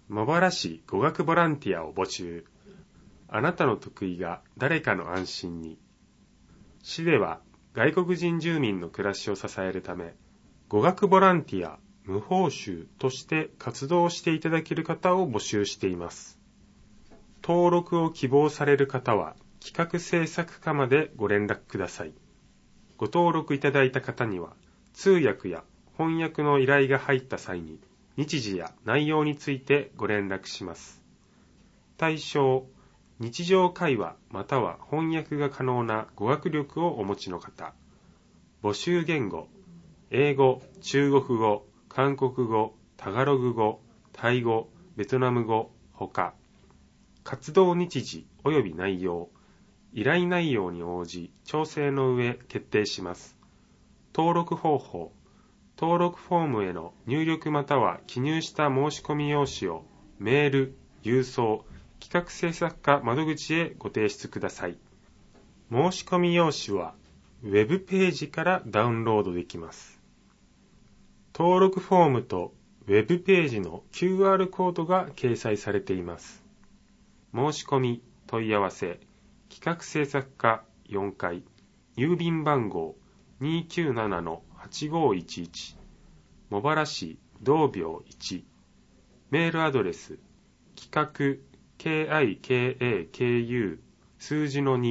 茂原市語学ボランティアを募集。あなたの得意が誰かの安心に。市では外国人住民の暮らしを支えるため、語学ボランティア無報酬として活動していただける方を募集しています。登録を希望される方は企画制作課までご連絡ください。ご登録いただいた方には通訳や翻訳の依頼が入った際に日時や内容についてご連絡します。対象、日常会話または翻訳が可能な語学力をお持ちの方。募集言語、英語、中国語、韓国語、タガログ語、タイ語、ベトナム語、ほか。活動日時及び内容、依頼内容に応じ調整の上決定します。登録方法、登録フォームへの入力または記入した申し込み用紙をメール、郵送、企画制作課窓口へご提出ください。申し込み用紙はウェブページからダウンロードできます。登録フォームとウェブページの QR コードが掲載されています。申し込み、問い合わせ、企画制作課4階、郵便番号 297-8511、茂原市道病1、メールアドレス、企画、KIKAKU、数字の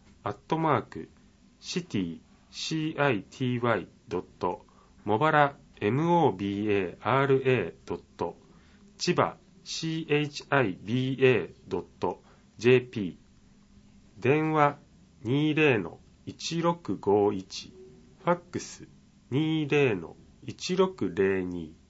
2、city、city.茂原、mobara. 千葉、chiba.jp。電話 20-1651、ファックス 20-1602。